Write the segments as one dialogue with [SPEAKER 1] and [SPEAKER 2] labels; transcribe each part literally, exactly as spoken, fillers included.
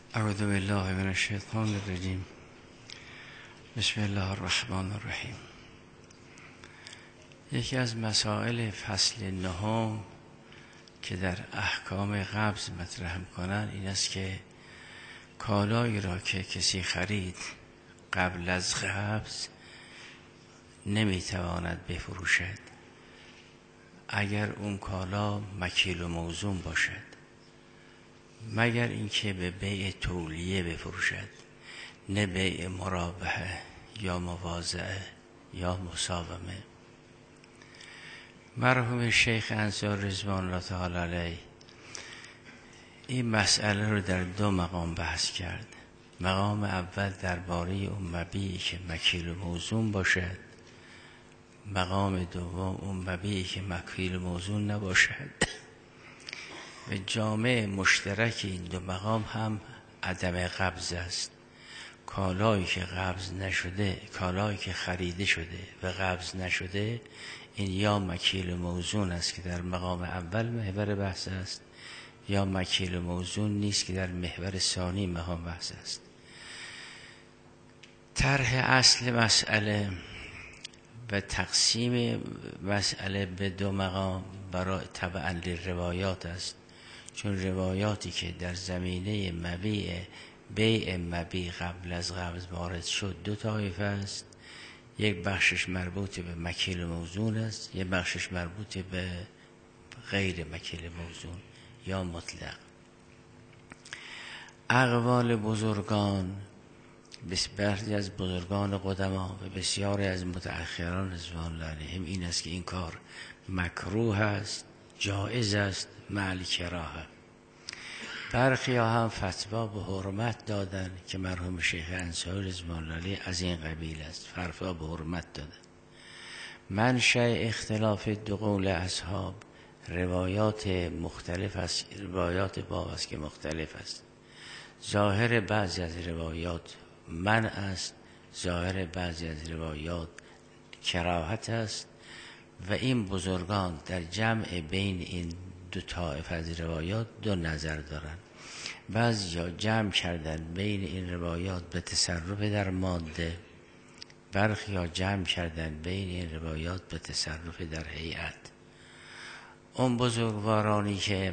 [SPEAKER 1] اعوذ بالله من الشیطان الرجیم. بسم الله الرحمن الرحیم. یکی از مسائل فصل نهم که در احکام قبض مطرح کنن این است که کالایی را که کسی خرید قبل از قبض نمیتواند بفروشد اگر اون کالا مکیل و موزون باشد، مگر اینکه به بیع تولیه بفروشد، نه بیع مرابحه یا موازعه یا مساومه. مرحوم شیخ انصار رضوان الله تعالی علیه این مسئله رو در دو مقام بحث کرد. مقام اول درباره اون مبیعی که مکیل و موزون باشد، مقام دوم اون مبیعی که مکیل و موزون نباشد. و جامع مشترک این دو مقام هم عدم قبض است. کالایی که قبض نشده، کالایی که خریده شده و قبض نشده، این یا مکیل موزون است که در مقام اول محور بحث است، یا مکیل موزون نیست که در محور ثانی مقام بحث است. طرح اصل مسئله و تقسیم مسئله به دو مقام برای تبعاً للروایات است، چون روایاتی که در زمینه مبیع بیع مبیع قبل از قبض وارد شد دو طایفه است. یک بخشش مربوط به مکیل موزون است، یک بخشش مربوط به غیر مکیل موزون یا مطلق. اقوال بزرگان، بعضی از بزرگان قدما و بسیاری از متأخران رضوان الله علیهم این است که این کار مکروه است، جایز است، مع الکراهه. برخی ها هم فتوا به حرمت دادن که مرحوم شیخ انصاری رضوان الله علیه از این قبیل است، فتوا به حرمت دادن. منشأ اختلاف دو قول اصحاب روایات مختلف است، روایات باب است که مختلف است. ظاهر بعضی از روایات منع است، ظاهر بعضی از روایات کراهت است و این بزرگان در جمع بین این دو طایفه از روایات دو نظر دارند. بعضی ها جمع کردن بین این روایات به تصرف در ماده، برخی ها جمع کردن بین این روایات به تصرف در هیئت. اون بزرگوارانی که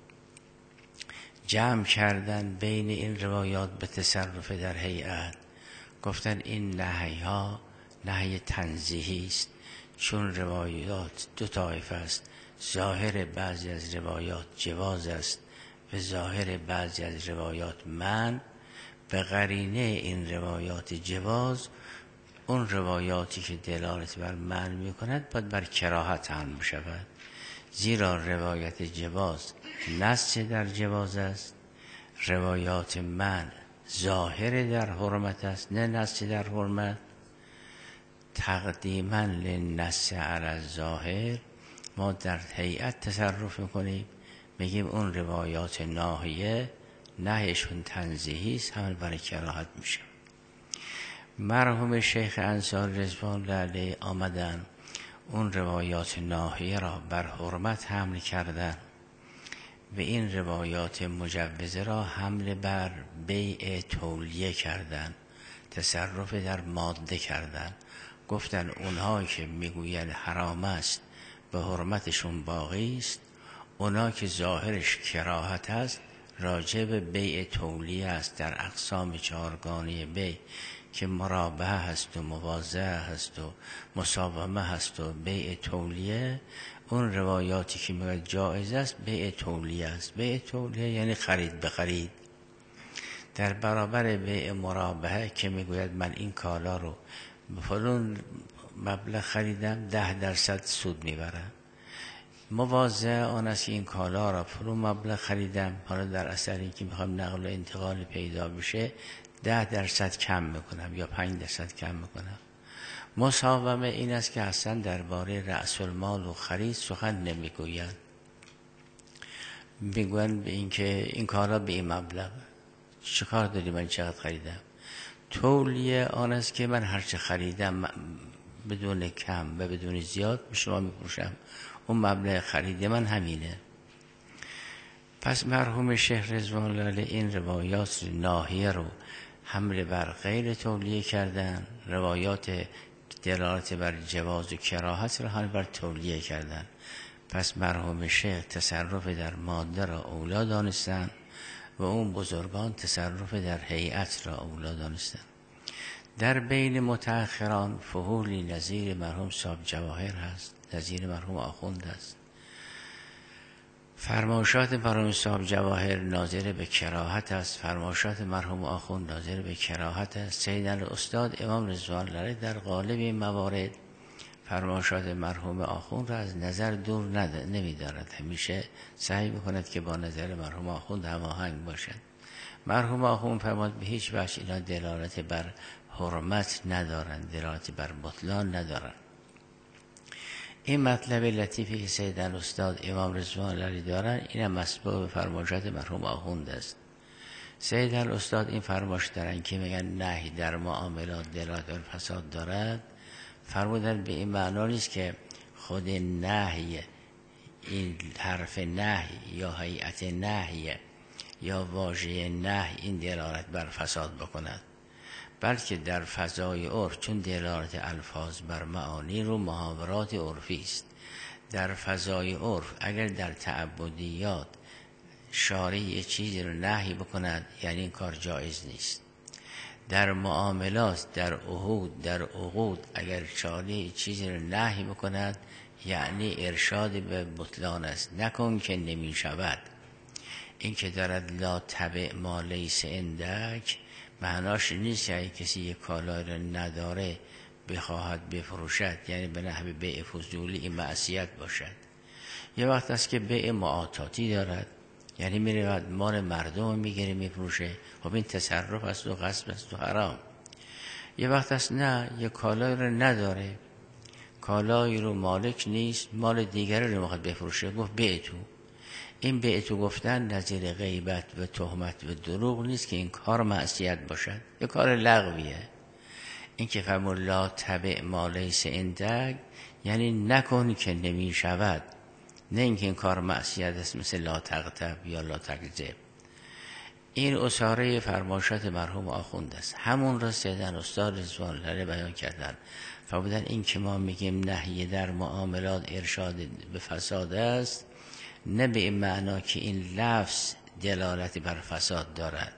[SPEAKER 1] جمع کردن بین این روایات به تصرف در هیئت گفتن این نهی ها نهی تنزیهی است، چون روایات دو طایفه است. ظاهر بعضی از روایات جواز است و ظاهر بعضی از روایات منع. به قرینه این روایات جواز اون روایاتی که دلالت بر منع می کند باید بر کراهت حمل شود، زیرا روایت جواز نص در جواز است، روایات منع ظاهر در حرمت است نه نص در حرمت. تقدیما للنص علی الظاهر ما در هیئت تصرف میکنیم، میگیم اون روایات ناهیه نهیشون تنزیهی است، همون برای کراهت میشه. مرحوم شیخ انصاری رضوان الله علیه آمدن اون روایات ناهیه را بر حرمت حمل کردن و این روایات مجوزه را حمل بر بیع تولیه کردن، تصرف در ماده کردن. گفتن اونها که میگوین حرام است به حرمتشون باقی است، اونا که ظاهرش کراهت است راجع به بیع تولیه است. در اقسام چهارگانه بیع که مرابحه هست و موازعه هست و مساومه هست و بیع تولیه، اون روایاتی که میگوید جایز است بیع تولیه است. بیع تولیه یعنی خرید به خرید، در برابر بیع مرابحه که میگوید من این کالا رو به فلان مبلغ خریدم ده درصد سود میبرم. موازه آن است که این کالا را فلان مبلغ خریدم، حالا در اثر اینکه میخوام نقل و انتقال پیدا بشه ده درصد کم میکنم یا پنج درصد کم میکنم. مساومه این است که اصلا درباره رأس المال و خرید سخن نمیگویند، میگویند به این که این کالا به این مبلغ، چه کار داری من چقدر خریدم. تولیه آن است که من هرچه خریدم بدون کم و بدون زیاد به شما میفروشم، اون مبلغ خرید من همینه. پس مرحوم شیخ رضوان الله این روایات ناحیه رو حمل بر غیر تولیه کردن، روایات دلالت بر جواز و کراهت رو حمل بر تولیه کردن. پس مرحوم شیخ تصرف در ماده را اولا دانستن و اون بزرگان تصرف در هیئت را اولا دانستن. در بین متأخران فحولی نظیر مرحوم صاحب جواهر هست، نظیر مرحوم آخوند هست. فرمایشات مرحوم صاحب جواهر ناظر به کراهت است، فرمایشات مرحوم آخوند ناظر به کراهت است. سید الاستاد امام رضوان الله در قالب این موارد فرمایشات مرحوم آخوند را از نظر دور نمی دارد، همیشه سعی میکند که با نظر مرحوم آخوند هماهنگ باشد. مرحوم آخوند فرمود به هیچ وجه اینا دلالت بر حرمت ندارند، دلالت بر بطلان ندارند. این مطلب لطیفی که سید الاستاد امام رضوان الله دارن، این هم مسبوق به فرمایشات مرحوم آخوند است. سید الاستاد این فرمایش دارن که میگن نهی در معاملات دلالت بر فساد دارد، فرمودن به این معنا نیست که خود نهی، این حرف نهی یا هیئت نهی یا واژه نهی این دلالت بر فساد بکند، بلکه در فضای عرف، چون دلالت الفاظ بر معانی رو محاورات عرفی است، در فضای عرف اگر در تعبدیات شارع یه چیزی رو نهی بکند یعنی این کار جایز نیست. در معاملات، در عهود، در عقود اگر شارع چیزی رو نهی بکند یعنی ارشاد به بطلان است. نکن که نمی شود. این که دارد لا تبع ما لیس عندک معناش نیست که کسی یک کالای رو نداره بخواهد بفروشد، یعنی به نحو بیع فضولی این معصیت باشد. یه وقت است که بیع معاطاتی دارد، یعنی میره مال مردم میگیره میفروشه، خب این تصرف است و غصب است و حرام. یه وقت است نه، یه کالای رو نداره، کالای رو مالک نیست، مال دیگری رو میخواد بفروشه، گفت بیع تو. این بیع تو گفتن نظیر غیبت و تهمت و دروغ نیست که این کار معصیت باشد، یه کار لغویه. این که فرمود لا تبع ما لیس عندک یعنی نکن که نمی شود، نه اینکه این کار معصیت است مثل لا تغتب یا لا تکذب. این اصاره فرمایشات مرحوم آخوند است، همون را سید الاستاد رضوان الله بیان کردن. فرمودن این که ما میگیم نهی در معاملات ارشاد به فساد است، نه به این معنا که این لفظ دلالت بر فساد دارد،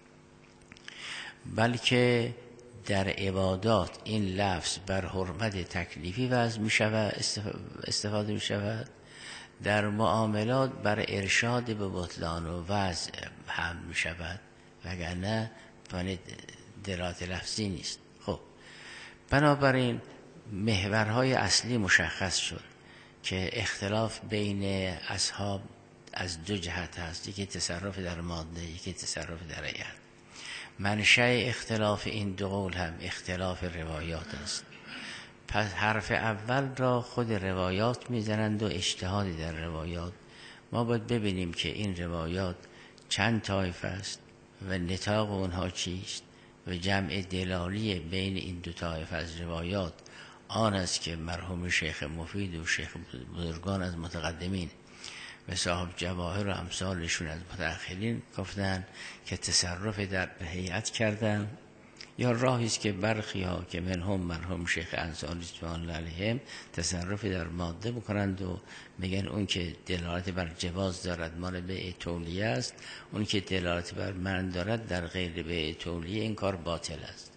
[SPEAKER 1] بلکه در عبادات این لفظ بر حرمت تکلیفی وضع می شود، استفاده می شود، در معاملات بر ارشاد به بطلان و وضع هم می شود، وگرنه دلالت لفظی نیست. خب بنابراین محورهای اصلی مشخص شد که اختلاف بین اصحاب از دو جهت هست، یکی تصرف در ماده، یکی تصرف در هیئت. منشأ اختلاف این دو قول هم اختلاف روایات است. پس حرف اول را خود روایات میزنند و اجتهادی در روایات. ما باید ببینیم که این روایات چند طایفه است و نطاق اونها چیست و جمع دلالی بین این دو طایفه از روایات آن است که مرحوم شیخ مفید و شیخ بزرگان از متقدمین و صاحب جواهر و امثالشون از متأخرین گفتن که تصرف در هیئت کردن، یا راهی است که برخی ها که منهم مرحوم شیخ انصاری رضوان الله علیهم تصرف در ماده بکنند و میگن اون که دلالت بر جواز دارد مال بیع تولیه است، اون که دلالت بر منع دارد در غیر بیع تولیه این کار باطل است.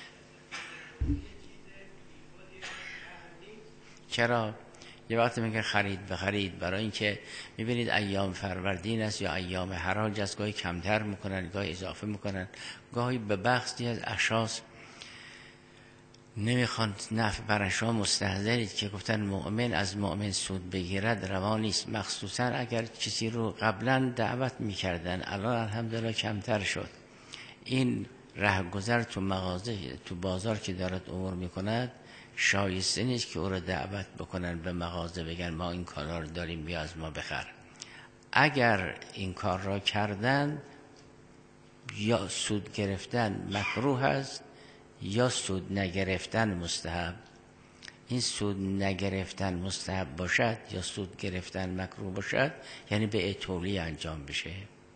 [SPEAKER 1] چرا؟ یه وقتی میگن خرید بخرید، برای اینکه میبینید ایام فروردین است یا ایام حراج است، گاهی کمتر میکنن گاهی اضافه میکنن، گاهی به بخشی از اشخاص نمیخوان نفع برشان مستحضرید که گفتن مؤمن از مؤمن سود بگیرد روا نیست، مخصوصا اگر کسی رو قبلا دعوت میکردن الان الحمدلله کمتر شد. این رهگذر تو مغازه تو بازار که دارد امور میکند شایسته نیست که او را دعوت بکنن به مغازه بگن ما این کالا رو داریم بیا از ما بخر. اگر این کار را کردن یا سود گرفتن مکروه است یا سود نگرفتن مستحب. این سود نگرفتن مستحب باشد یا سود گرفتن مکروه باشد، یعنی به تولی انجام بشه.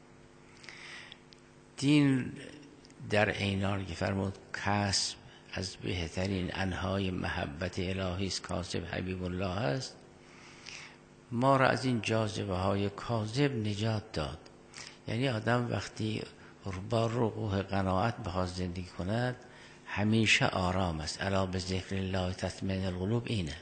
[SPEAKER 1] دین در این حال که فرمود کسب از بهترین انهای محبت الهی است، کاسب حبیب الله است، ما را از این جاذبه های کاذب نجات داد. یعنی آدم وقتی با رقوع قناعت بخواد زندگی کند همیشه آرام است. الا به ذکر الله تطمئن القلوب، اینه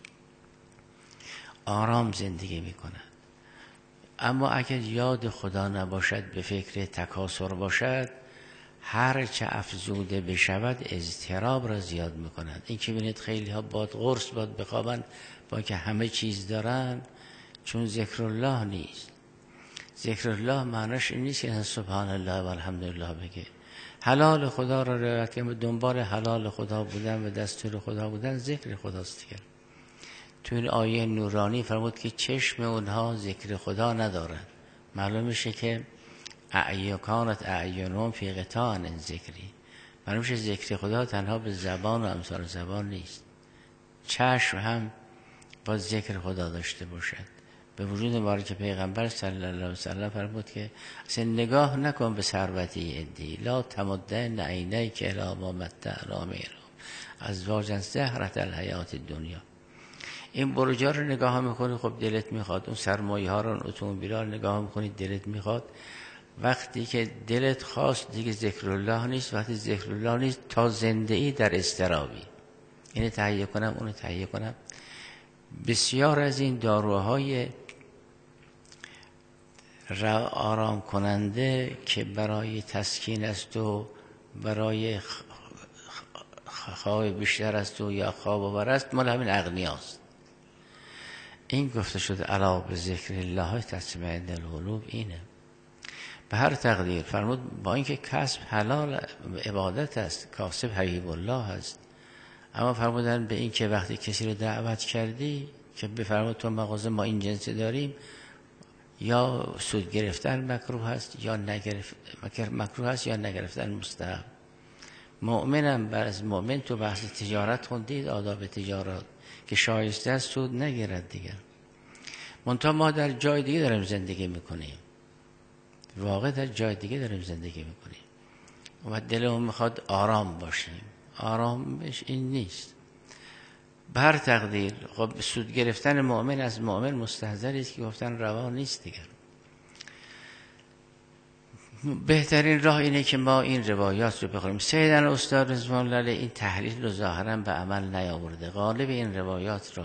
[SPEAKER 1] آرام زندگی میکند. اما اگر یاد خدا نباشد، به فکر تکاسر باشد، هر چه افزوده بشود اضطراب را زیاد میکند. این که بینید خیلی ها باد قرص باد بخوابن با که همه چیز دارن، چون ذکر الله نیست. ذکر الله معناش این نیست که سبحان الله و الحمدلله بگه. حلال خدا را رعایت کنیم، دنبال حلال خدا بودن و دستور خدا بودن ذکر خداست دیگر. تو این آیه نورانی فرمود که چشم اونها ذکر خدا ندارد. معلوم میشه که اعیکانت اعینون فی قطاع عن ذکری. معلوم میشه ذکر خدا تنها به زبان و امثال زبان نیست، چشم هم با ذکر خدا داشته باشد. به وجود مبارک پیغمبر صلی الله علیه و سلم فرمود که اصلا نگاه نکن به ثروتی عدی، لا تمدن عینیک الی ما متعنا به ازواجا زهرة الحیات الدنیا. این برجا رو نگاه میکنی، خب دلت میخواد. اون سرمایه ها رو، اون اتومبیلا رو نگاه میکنی، دلت میخواد. وقتی که دلت خواست دیگه ذکر الله نیست. وقتی ذکر الله نیست تا زنده ای در اضطرابی. اینو تهیه کنم اونو تهیه کنم. بسیار از این داروهای آرام کننده که برای تسکین است و برای خواب بیشتر است و یا خواب آور است، مال همین اغنیاست. این گفته شده الا به ذکر الله تطمئن القلوب، اینه. به هر تقدیر فرمود با اینکه کسب حلال عبادت است، کاسب حبیب الله است، اما فرمودن به این که وقتی کسی رو دعوت کردی که بفرمود تو مغازه ما این جنسی داریم، یا سود گرفتن مکروه هست یا نگرفت مکروه هست یا نگرفتن مستحب. مؤمنم بر از مؤمن تو بحث تجارت خوندید، آداب تجارت که شایسته است سود نگیرد دیگر. منتها ما در جای دیگه داریم زندگی میکنیم، واقعا در جای دیگه داریم زندگی میکنیم و دلمون میخواد آرام باشیم. آرامش این نیست. به هر تقدیر خب سود گرفتن مؤمن از مؤمن مستحضری است که گفتن روا نیست دیگر. بهترین راه اینه که ما این روایات رو بخونیم. سیدنا استاد رضوان الله این تحلیل رو ظاهرا به عمل نیاورده. غالب این روایات رو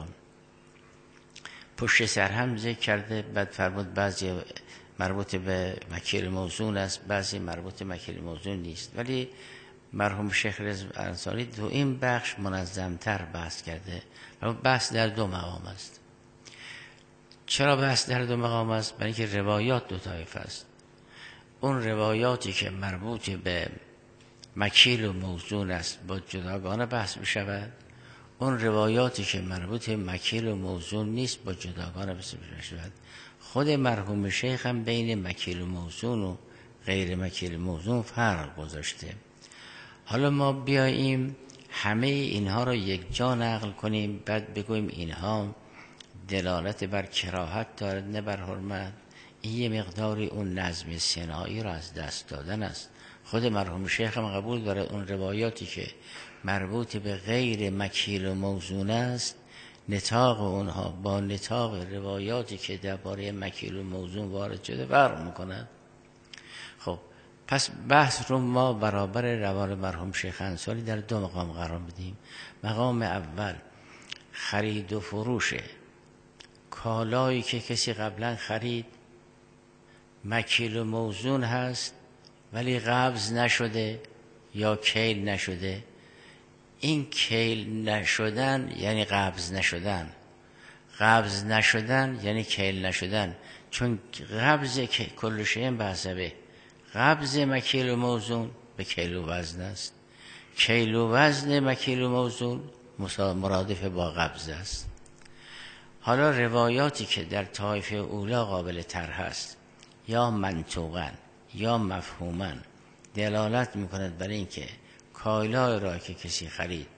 [SPEAKER 1] پشت سر هم ذکر کرده. بعد فرمود بعضی مربوط به مکیل موزون است، بعضی مربوط به مکیل موزون نیست. ولی مرحوم شیخ رضا انصاری تو این بخش منظمتر بحث کرده. بحث در دو مقام است. چرا بحث در دو مقام است؟ برای اینکه روایات دو طایفه است. اون روایاتی که مربوط به مکیل و موزون است با جداگانه بحث می شود. اون روایاتی که مربوط به مکیل و موزون نیست با جداگانه بحث می شود. خود مرحوم شیخ هم بین مکیل و موزون و غیر مکیل موزون فرق گذاشته. حالا ما بیاییم همه اینها رو یک جا نقل کنیم، بعد بگویم اینها دلالت بر کراهت دارد نه بر حرمت. این یه مقداری اون نظم صناعی را از دست دادن است. خود مرحوم شیخ هم قبول داره اون روایاتی که مربوط به غیر مکیل و موزون است، نطاق اونها با نطاق روایاتی که درباره مکیل و موزون وارد شده فرق میکنند. خب پس بحث رو ما برابر روال مرحوم شیخ انصاری در دو مقام قرار بدیم. مقام اول خرید و فروش کالایی که کسی قبلا خرید، مکیل و موزون هست ولی قبض نشده یا کیل نشده. این کیل نشدن یعنی قبض نشدن، قبض نشدن یعنی کیل نشدن. چون قبض که کل شیء بحثبه، قبض مکیل و موزون به کیل و وزن است. کیل و وزن مکیل و موزون مرادف با قبض است. حالا روایاتی که در طایفه اولا قابل طرح است، یا منطوقاً یا مفهوماً دلالت میکند برای اینکه کالای را که کسی خرید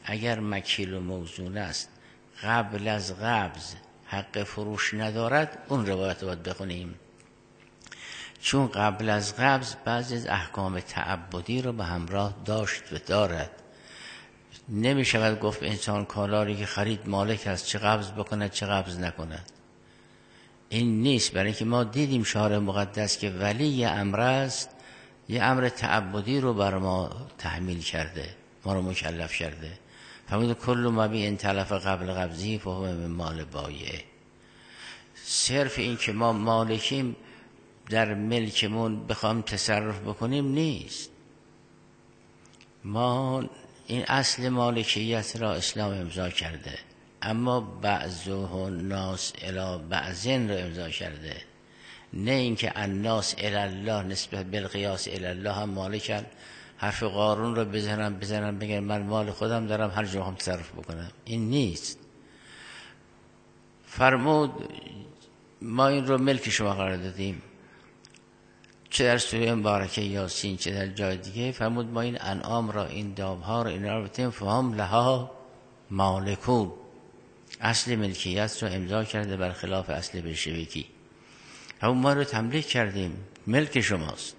[SPEAKER 1] اگر مکیل و موزون است قبل از قبض حق فروش ندارد، اون روایت رو باید بخونیم، چون قبل از قبض بعضی از احکام تعبدی رو به همراه داشت و دارد. نمی شود گفت انسان کالاری که خرید مالک است، چه قبض بکند چه قبض نکند. این نیست، برای اینکه ما دیدیم شارع مقدس که ولی امر است، یه امر تعبدی رو بر ما تحمیل کرده، ما رو مکلف کرده. فرمود کل ما بی ان تلف قبل قبضی فهو من مال بایعه. صرف این که ما مالکیم در ملکمون بخوام تصرف بکنیم نیست. ما این اصل مالکیت را اسلام امضا کرده، اما بعضه ناس الی بعضین را امضا کرده، نه اینکه الناس الی الله نسبت بالقیاس الی الله هم مالکن. حرف قارون رو بزنم بزنم بگن من مال خودم دارم هر جا هم تصرف بکنم، این نیست. فرمود ما این رو ملک شما قرار دادیم، چه در سوره مبارکه یاسین چه در جای دیگه. فرمود ما این انعام را، این دابها را، این را بتیم فهم لها مالکون. اصل ملکیت رو امضا کرده برخلاف اصل بلشویکی. همون ما رو تملیک کردیم، ملک شماست.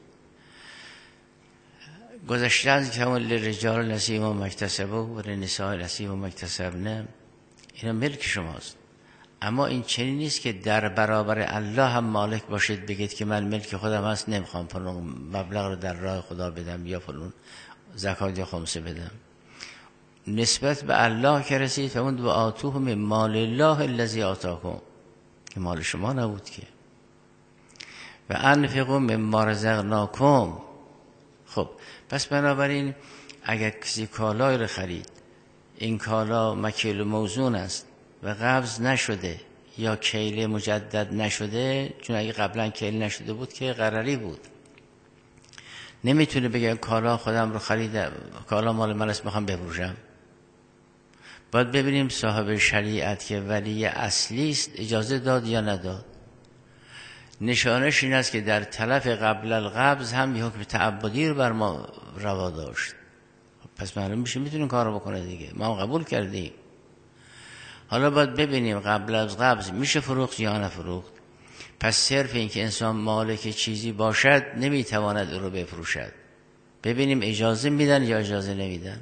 [SPEAKER 1] گذشته از که همون لرجال نصیب و مکتسبه و لنساء نصیب و مکتسبنه، اینا ملک شماست. اما این چنین نیست که در برابر الله هم مالک باشید، بگید که من ملک خودم هست نمیخوام فلان مبلغ رو در راه خدا بدم یا فلان زکات یا خمسه بدم. نسبت به الله که رسید فرمود و آتوه من مال الله الذی آتاکم، که مال شما نبود که. و انفقوا مما رزقناکم. خب پس بنابراین اگر کسی کالای رو خرید، این کالا مکیل و موزون است و قبض نشده یا کیل مجدد نشده، چون اگه قبلا کیل نشده بود که قراری بود، نمیتونه بگه کالا خودم رو خریدم، کالا مال من است میخوام بفروشم. باید ببینیم صاحب شریعت که ولی اصلی است اجازه داد یا نداد. نشانش این است که در تلف قبل القبض هم یه حکم تعبدی رو بر ما روا داشت. پس معلوم میشه میتونه کارو بکنه دیگه، ما هم قبول کردیم. حالا باید ببینیم قبل از قبض میشه فروخت یا نفروخت. پس صرف این که انسان مالک چیزی باشد نمیتواند او رو بفروشد. ببینیم اجازه میدن یا اجازه نمیدن.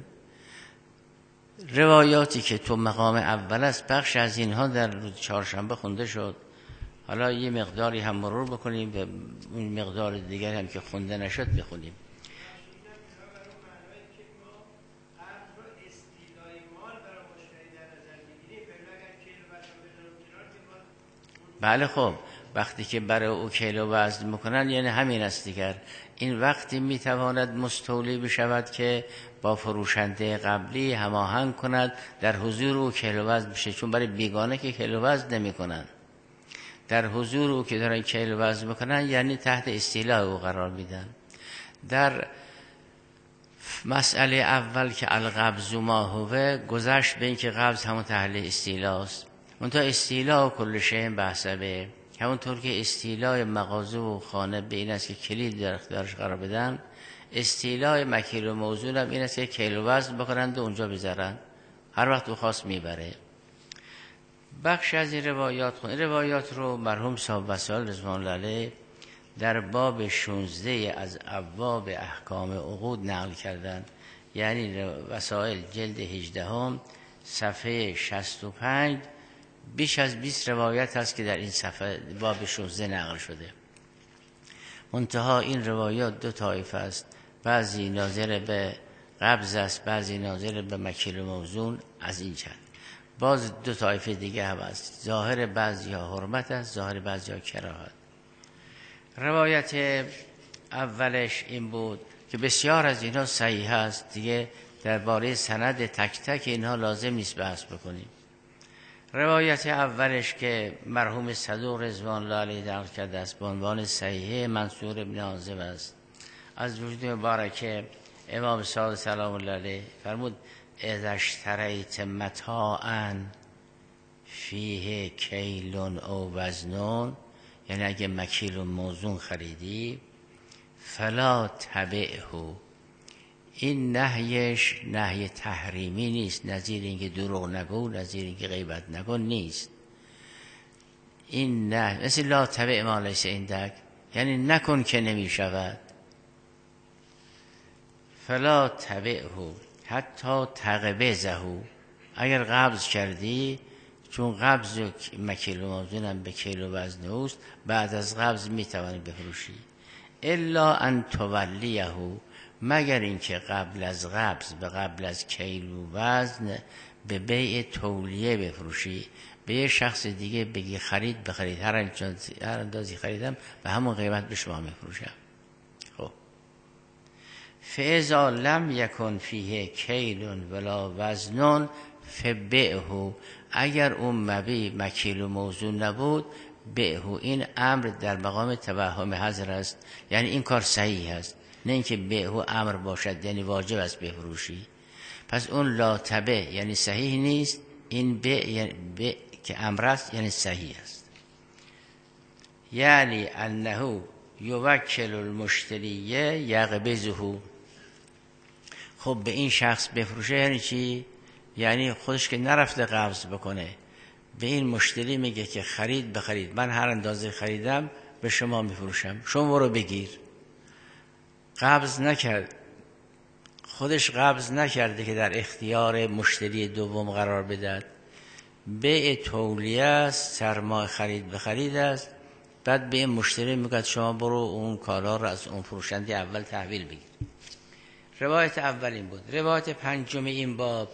[SPEAKER 1] روایاتی که تو مقام اول است، بخش از اینها در روز چهارشنبه خونده شد. حالا یه مقداری هم مرور بکنیم و اون مقدار دیگر هم که خونده نشد بخونیم. بله خب وقتی که برای او کیلو وزن میکنن یعنی همین است دیگر. این وقتی میتواند مستولی بشود که با فروشنده قبلی هماهنگ کند در حضور او کیلو وزن بشه، چون برای بیگانه که کیلو وزن نمیکنن، در حضور او که دارن کیلو وزن میکنن یعنی تحت استیلاء او قرار میدن. در مسئله اول که القبض ما هو گذشت به این که قبض همون تحلیل استیلاء است. منتها استیلاء و کل شیء بحثبه، همونطور که استیلاء مغازه و خانه به این است که کلید در اختیارش قرار بدن، استیلاء مکیل و موزون هم این است که کیلو وزن بکنند و اونجا بذارن، هر وقت بخواست میبره. بخش از این روایات خون. روایات رو مرحوم صاحب وسائل رضوان الله علیه در باب شانزده از ابواب احکام عقود نقل کردن، یعنی وسائل جلد هجدهم صفحه شصت و پنج. بیش از بیست روایت هست که در این صفحه باب شانزده نقل شده. منتها این روایات دو طایفه است، بعضی ناظر به قبض است، بعضی ناظر به مکیل موزون. از این چند باز دو طایفه دیگه هم است، ظاهر بعضی ها حرمت است، ظاهر بعضی ها کراهت. روایت اولش این بود که بسیار از اینها صحیح است، دیگه درباره سند تک تک اینها لازم نیست بحث بکنیم. روایت اولش که مرحوم صدوق رضوان الله علیه نقل کرده است به عنوان صحیح منصور ابن عازب است، از وجود مبارک امام صادق سلام الله علیه فرمود اذا اشتریت متاعا فیه کیل او وزن، یعنی اگه مکیل و موزون خریدی، فلا تبعه، این نهیش نهی تحریمی نیست، نظیر اینکه دروغ نگو، نظیر اینکه غیبت نکن نیست. این نه مثل لا تبع ما لیس عندک، یعنی نکن که نمی شود. فلا تبعه حتی تقبضه، اگر قبض کردی، چون قبض مکیل و موزونم به کیل و وزن اوست، بعد از قبض میتوانی بفروشی. الا ان تولیه، مگر اینکه قبل از قبض به قبل از کیل و وزن به بیع تولیه بفروشی، به یه شخص دیگه بگی خرید بخرید، هر اندازی خریدم به همون قیمت به شما میفروشم. خب فاذا لم یکن فیه کیل ولا وزن فبیعه، اگر اون مبیع مکیل و موزون نبود، بیعه، این امر در مقام توهم حظر است، یعنی این کار صحیح است، نه اینکه بیعه امر باشد یعنی واجب است بفروشی. پس اون لا تبع یعنی صحیح نیست، این بیع یعنی بیع که امر است یعنی صحیح است. یعنی انه یوکل المشتریه یقبضه، خب به این شخص بفروشه یعنی چی؟ یعنی خودش که نرفته قبض بکنه، به این مشتری میگه که خرید بخرید، من هر اندازه خریدم به شما میفروشم، شما برو بگیر. قبض نکرد، خودش قبض نکرده که در اختیار مشتری دوم قرار بدهد. بیع تولیه است، سرمایه خرید بخرید است، بعد به این مشتری میگه شما برو اون کالا رو از اون فروشنده اول تحویل بگیر. روایت اول این بود. روایت پنجم این باب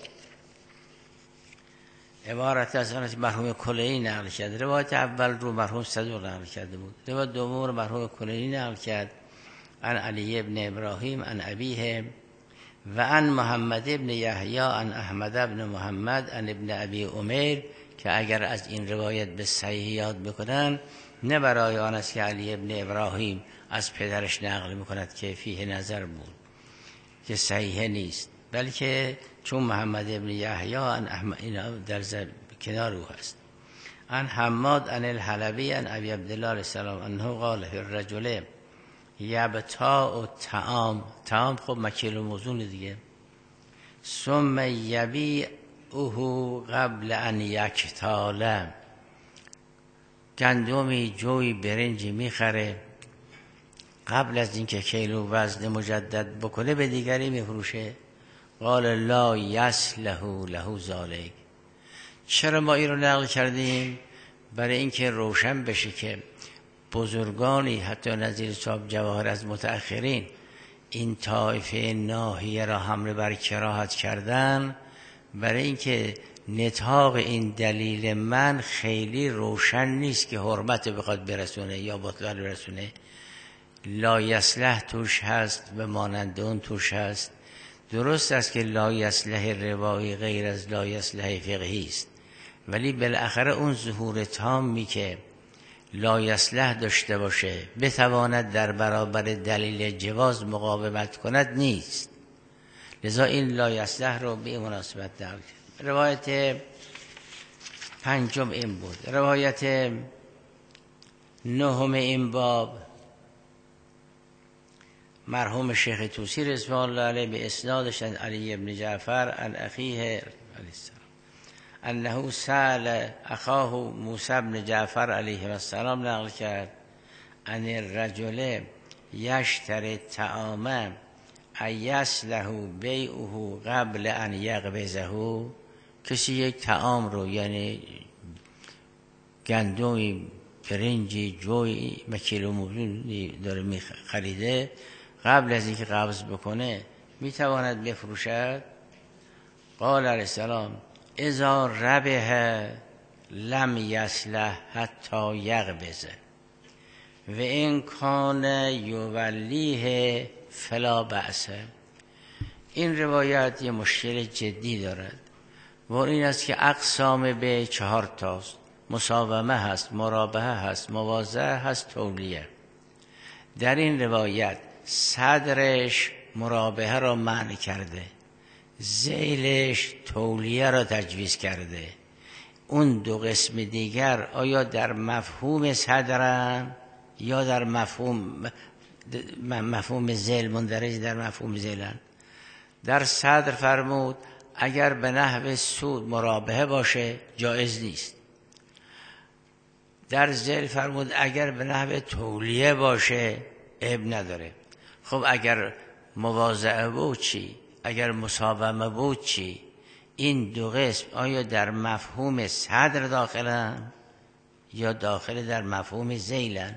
[SPEAKER 1] عبارت از آن مرحوم کلینی نقل کرد. روایت اول رو مرحوم صدوق نقل کرده بود. روایت دوم رو مرحوم کلینی نقل کرد عن علی ابن ابراهیم عن ابیه و عن محمد ابن یحیی عن احمد ابن محمد عن ابن ابی عمیر، که اگر از این روایت به صحیح یاد بکنن، نه برای آن است که علی ابن ابراهیم از پدرش نقل میکند که فیه نظر بود که صحیح نیست، بلکه چون محمد ابن یحیی عن احمد اینا در کنار او هست. عن حماد عن الحلبی عن ابی عبدالله علیه السلام انه قال فی الرجل یبتاع الطعام، طعام خب مکیل و موزون دیگه، ثم یبیعه قبل ان یکتال، گندمی جوی برنجی میخره، قبل از اینکه کیل و وزن مجدد بکنه به دیگری میفروشه. قال لا یصلح له ذلک. چرا ما این رو نقل کردیم؟ برای اینکه روشن بشه که بزرگانی حتی نظیر صاحب جواهر از متأخرین این طایفه ناحیه را حمله بر کراهت کردن، برای اینکه نطاق این دلیل من خیلی روشن نیست که حرمت بخواد برسونه یا بطلان برسونه. لا یصلح توش هست و مانند اون توش هست. درست است که لا یصلح روایی غیر از لا یصلح فقهی است، ولی بالاخره اون ظهور تامی که لا یصلح داشته باشه بتواند در برابر دلیل جواز مقاومت کند نیست. لذا این لا یصلح رو به مناسبت دارد. روایت پنجم این بود. روایت نهم این باب مرحوم شیخ طوسی رضوان الله علیه به اسنادش از علی ابن جعفر عن اخیه علیه السلام انه سأل اخاه موسی بن جعفر علیه السلام نقل کرد ان الرجل یشتری الطعام ایصلح بیعه قبل ان یقبضه، کسی یک طعام رو یعنی گندمی برنجی جوی مکیل و موزون داره می خریده، قبل از اینکه قبض بکنه میتواند بفروشد. قال علیه السلام اذا ربح لم یصلح حتی یقبض و این کان یولیه فلا بأس. این روایت یه مشکل جدی دارد و این است که اقسام به چهار تاست. مساومه هست، مرابحه هست، موازه هست، تولیه. در این روایت صدرش مرابحه را منع کرده، ذیلش تولیه را تجویز کرده. اون دو قسم دیگر آیا در مفهوم صدرن یا در مفهوم مفهوم ذیل مندرج در مفهوم ذیلن؟ در صدر فرمود اگر به نحو سود مرابحه باشه جایز نیست. در ذیل فرمود اگر به نحو تولیه باشه عیب نداره. خب اگر مواضعه بود چی؟ اگر مساومه بود چی؟ این دو قسم آیا در مفهوم صدر داخلن یا داخل در مفهوم ذیلن؟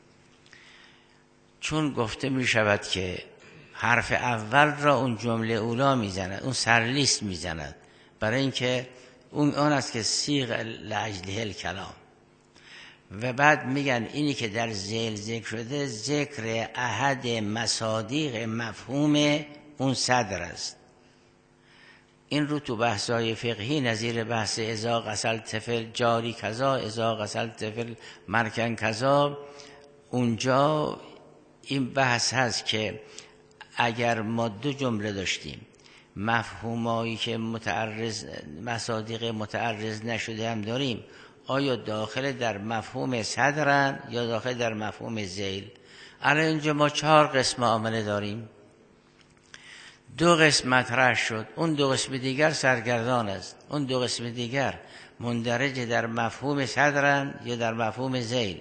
[SPEAKER 1] چون گفته می شود که حرف اول را اون جمله اولا می زند، اون سرلیست می زند، برای اینکه اون آن است که صیغ لاجله الکلام. و بعد میگن اینی که در ذیل ذکر شده ذکر احد مصادیق مفهوم اون صدر است. این رو تو بحث‌های فقهی نظیر بحث اذا غسل طفل جاری کذا، اذا غسل طفل مرکن کذا، اونجا این بحث هست که اگر ما دو جمله داشتیم مفهومایی که متعرض مصادیق متعرض نشده هم داریم، آیا داخل در مفهوم صدرن یا داخل در مفهوم ذیل؟ الان اینجا ما چهار قسم عامله داریم، دو قسم مطرح شد، اون دو قسم دیگر سرگردان است، اون دو قسم دیگر مندرج در مفهوم صدرن یا در مفهوم ذیل.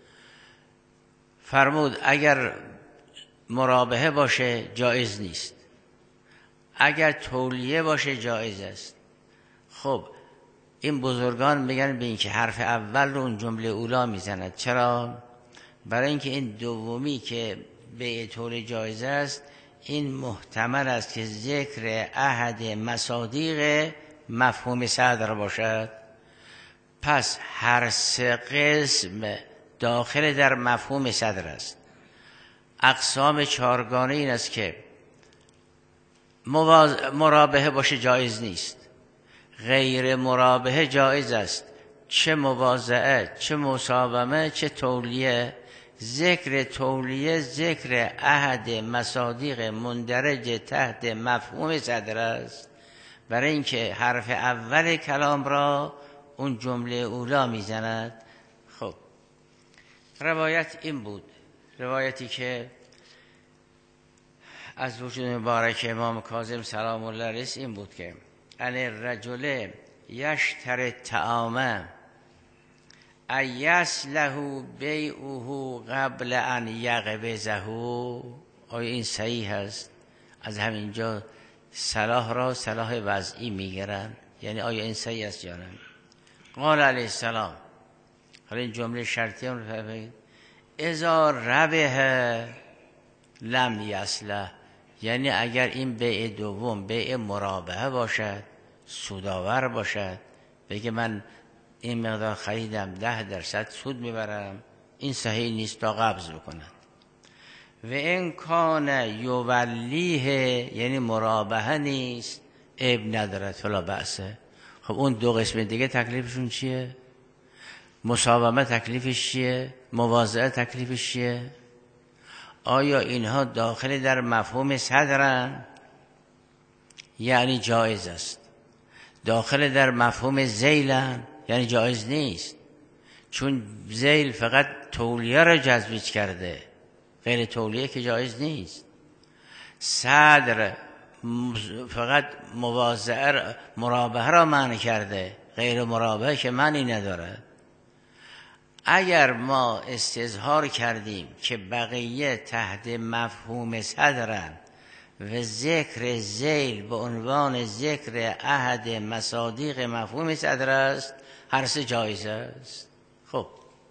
[SPEAKER 1] فرمود اگر مرابحه باشه جایز نیست، اگر تولیه باشه جایز است. خب این بزرگان میگن به این که حرف اول رو اون جمله اولا میزند. چرا؟ برای اینکه این دومی که به طور جایز است این محتمل است که ذکر احد مصادیق مفهوم صدر باشد. پس هر سه قسم داخل در مفهوم صدر است. اقسام چهارگانه این است که مرابحه باشه جایز نیست، غیر مرابحه جایز است، چه مواضعه چه مساومه چه تولیه. ذکر تولیه ذکر احد مصادیق مندرج تحت مفهوم صدر است، برای اینکه حرف اول کلام را اون جمله اولا میزند. خب روایت این بود، روایتی که از وجود مبارک امام کاظم سلام الله علیه این بود که ان الرجل یشتری الطعام ایسله بیعه قبل ان یقبضه. آیا این صحیح است؟ از همینجا صلاح را صلاح وضعی میگیرن، یعنی آیا این صحیح است یا نه؟ قال علیه السلام، حالا این جمله شرطی هم رو فرمایید، اذا ربح لم یصلح، یعنی اگر این بیع دوم بیع مرابحه باشد، سودآور باشد، بگه من این مقدار خریدم ده درصد سود میبرم، این صحیح نیست تا قبض بکند. و این کان یولیه، یعنی مرابحه نیست، عیب ندارد فلا بأسه. خب اون دو قسم دیگه تکلیفشون چیه؟ مساومه تکلیفش چیه؟ مواضعه تکلیفش چیه؟ آیا اینها داخل در مفهوم صدرن؟ یعنی جایز است. داخل در مفهوم ذیلن؟ یعنی جایز نیست، چون ذیل فقط تولیه را جذب کرده، غیر تولیه که جایز نیست. صدر فقط مواضعه مرابحه را معنی کرده، غیر مرابحه که معنی ندارد. اگر ما استظهار کردیم که بقیه تحت مفهوم صدرن و ذکر ذیل به عنوان ذکر احد مصادیق مفهوم صدر است، هر سه جایز است. خب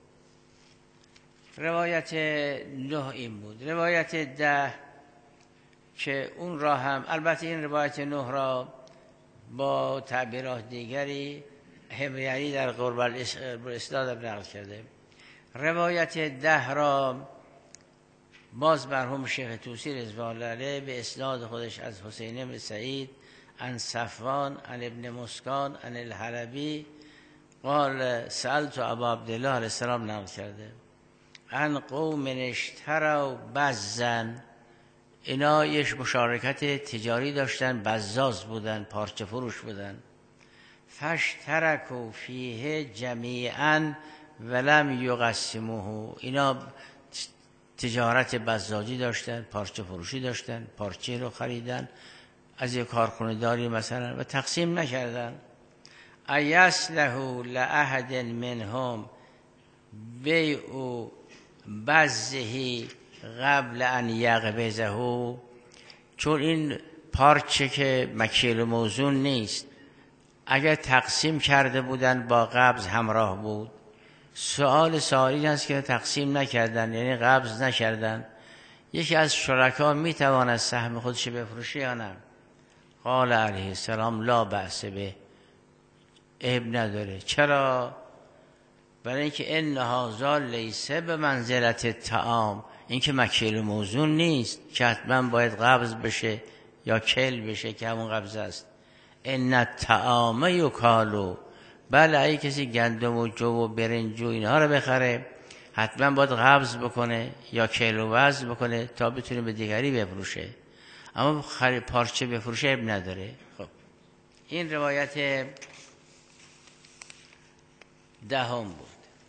[SPEAKER 1] روایت نه این بود. روایت ده که اون را هم، البته این روایت نه را با تعبیرات دیگری حمریانی در قرب الاسناد نقل کرده. روایت ده را باز مرحوم شیخ طوسی رضوان الله علیه به اسناد خودش از حسین بن سعید عن صفوان عن ابن مسکان عن الحلبی قال سألت ابا عبدالله علیه السلام نقل کرده عن قوم اشتروا بزن. اینا یک مشارکت تجاری داشتن، بزاز بودن، پارچه فروش بودن. فاشترکوا فیه جمیعا ولم یقسموه. اینا تجارت بزازی داشتن، پارچه فروشی داشتن، پارچه رو خریدن، از یک کارخونه داری مثلا و تقسیم نکردن. ایسله لأحد منهم بیع بزه قبل ان یقبضه، چون این پارچه که مکیل و موزون نیست، اگر تقسیم کرده بودن با قبض همراه بود. سوال سائل این است که تقسیم نکردن، یعنی قبض نکردن، یکی از شرکا میتواند سهم خودش بفروشه یا نه؟ قال علیه السلام لا بأس به، عیب نداره. چرا؟ برای اینکه ان هذا لیس به منزلت الطعام، این که مکیل و موزون نیست که حتما باید قبض بشه یا کل بشه که همون قبض است. ان الطعام یکالو، بله اگه کسی گندم و جو و برنج و اینها رو بخره حتما باید قبض بکنه یا کیل و وزن بکنه تا بتونه به دیگری بفروشه، اما خرید پارچه بفروشه عیب نداره. خب این روایت دهم بود.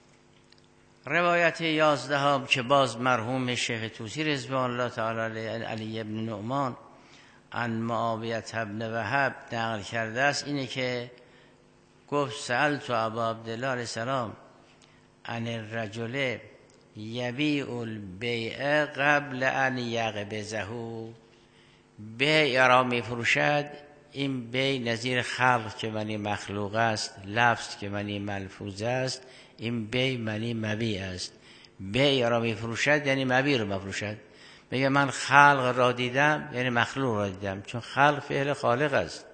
[SPEAKER 1] روایت یازدهم که باز مرحوم شیخ طوسی رضوان الله تعالی علیه علی ابن نعمان عن معاویه ابن وهب نقل کرده است، اینه که گفت سألت ابا عبدالله علیه السلام عن الرجل یبیع البیع قبل ان یقبضه، بیع را می فروشد. این بیع نظیر خلق که معنی مخلوق است، لفظ که معنی ملفوظ است، این بیع معنی مبیع است. بیع را می فروشد یعنی مبیع رو مفروشد. میگه من خلق را دیدم یعنی مخلوق را دیدم، چون خلق فعل خالق است.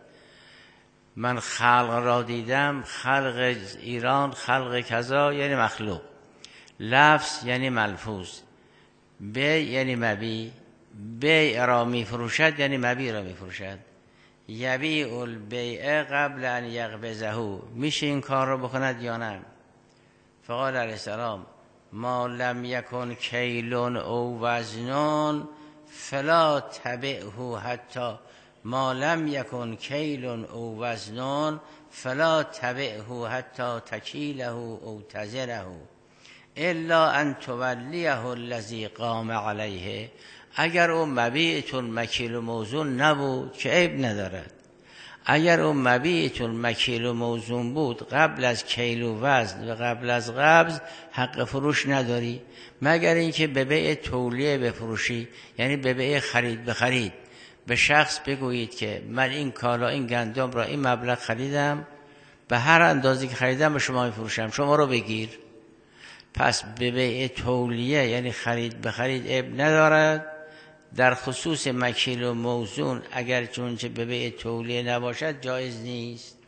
[SPEAKER 1] من خلق را دیدم، خلق ایران، خلق کذا یعنی مخلوق، لفظ یعنی ملفوظ، بیع یعنی مبیع. بیع را می فروشد یعنی مبیع را می فروشد. یبیع البیع قبل ان یقبضه، میشه این کار رو بکند یا نه؟ فقال علیه السلام ما لم یکن کیلون او وزنون فلا تبعه حتی ما لم یکن کیلون او وزنون فلا تبعه حتی تکیله او تزره الا ان تولیه الذی قام علیه. اگر اون مبیعتون مکیل و موزون نبود که عیب ندارد. اگر اون مبیعتون مکیل و موزون بود قبل از کیل و وزن و قبل از قبض حق فروش نداری، مگر اینکه به بیع تولیه بفروشی، یعنی به بیع خرید بخرید. به شخص بگویید که من این کالا این گندم را این مبلغ خریدم، به هر اندازی که خریدم به شما میفروشم، شما رو بگیر. پس به بیع تولیه یعنی خرید بخرید عیب ندارد. در خصوص مکیل و موزون اگر چونچه به بیع تولیه نباشد جایز نیست.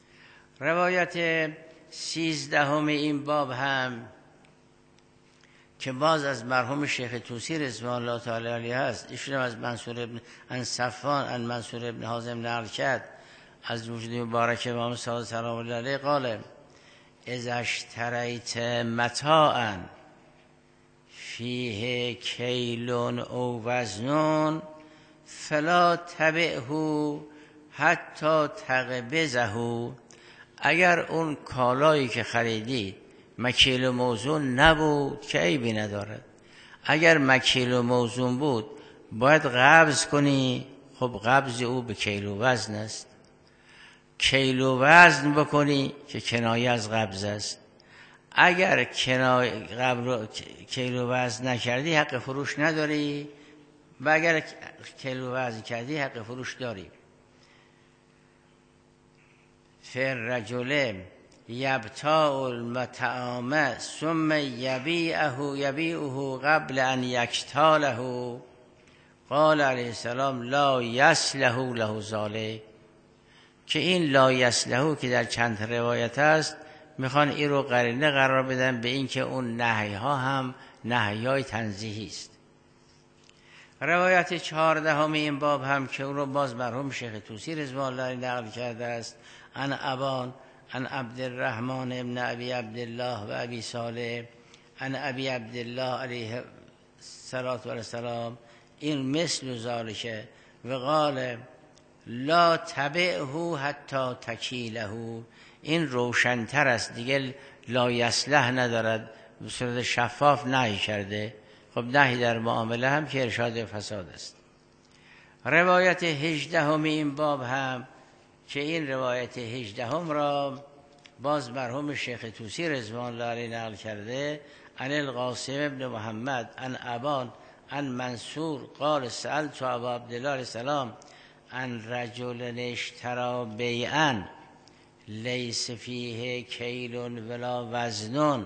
[SPEAKER 1] روایت سیزدهم این باب هم که باز از مرحوم شیخ طوسی رضوان الله تعالی علیه هست، ایشون از منصور ابن ان صفوان ان منصور ابن حازم نقل کرد از وجود مبارک امام صادق سلام الله علیه قال اذا اشتریت متاعا فیه کیلون او وزنون فلا تبعه حتی تقبضه. اگر اون کالایی که خریدید مکیل و موزون نبود که عیبی ندارد. اگر مکیل و موزون بود باید قبض کنی، خب قبض او به کیل و وزن است. کیل و وزن بکنی که کنایه از قبض است. اگر کنایه قبل کیل و وزن نکردی حق فروش نداری، و اگر کیل و وزن کردی حق فروش داری. فر رجل یبتاع المطعام ثم یبیعه یبیعه قبل ان یکتاله قال علیه السلام لا یصلح له ذلک. که این لا یصلح که در چند روایت است میخوان این رو قرینه قرار بدن به این که اون نهی ها هم نهی های تنزیهی است. روایت چهاردهم این باب هم که اون رو باز مرحوم شیخ طوسی رضوان الله نقل کرده است عن ابان عن عبدالرحمن ابن ابی عبدالله و ابی صالح عن ابی عبدالله علیه السلام این مثل ذالک و قال لا تبعه حتی تکیله. این روشنتر است دیگه، لا یصلح ندارد، به صورت شفاف نهی کرده. خب نهی در معامله هم که ارشاد فساد است. روایت هجدهم این باب هم که این روایت هجدهم را باز مرحوم شیخ طوسی رضوان الله علیه نقل کرده، عن القاسم ابن محمد عن ابان عن منصور قال سألت ابا عبدالله علیه السلام عن رجل اشترى بیعا لیس فیه کیل ولا وزن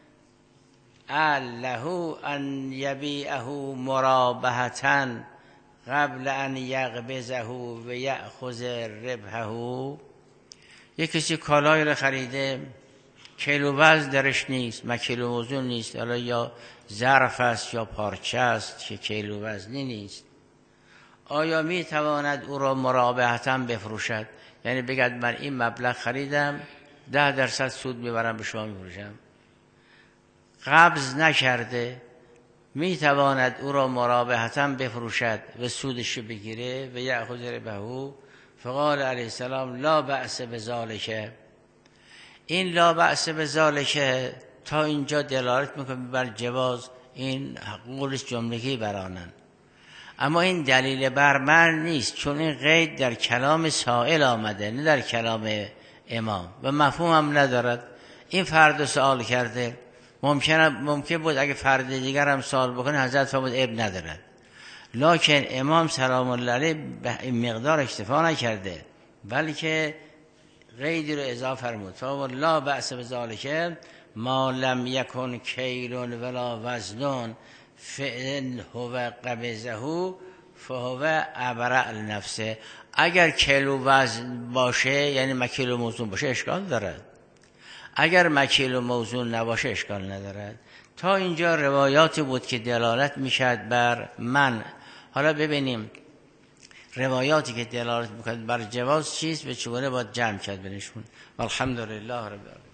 [SPEAKER 1] له ان یبیعه مرابحة قبل ان یقبضه و یأخذ ربحه. یک کسی کالایی رو خریده، کیلو وزن درش نیست، مکیلو موزون نیست، حالا یا ظرف است یا پارچه است که کیلو وزنی نیست، آیا می تواند او را مرابحتاً بفروشد؟ یعنی بگد من این مبلغ خریدم، ده درصد سود میبرم به شما میفروشم. قبض نکرده، می تواند او را مرابحتاً بفروشد و سودش بگیره و یأخذ ربحه. فقال علیه السلام لا بأس بذلک. این لا بأس بذلک تا اینجا دلالت میکنه بر جواز، این قولش جملگی برانن، اما این دلیل بر من نیست، چون این قید در کلام سائل آمده نه در کلام امام و مفهوم هم ندارد. این فرد سوال کرده، ممکنه ممکن بود اگه فرد دیگر هم سوال بکنه حضرت فرمود اب ندارد، لکن امام سلام الله علیه به این مقدار اکتفا نکرده بلکه قیدی رو اضافه فرمود. فرمود لا بأس بذلک ما لم یکن کیل ولا وزن فإن هو قبضه فهو ابرأ لنفسه. اگر کیلو وزن باشه یعنی مکیلو موزون باشه اشکال دارد، اگر مکیلو موزون نباشه اشکال ندارد. تا اینجا روایاتی بود که دلالت میشد بر من. حالا ببینیم روایاتی که دلالت میکرد بر جواز چیست و چگونه باید جمع کرد بینشون. والحمدلله رب العالمین.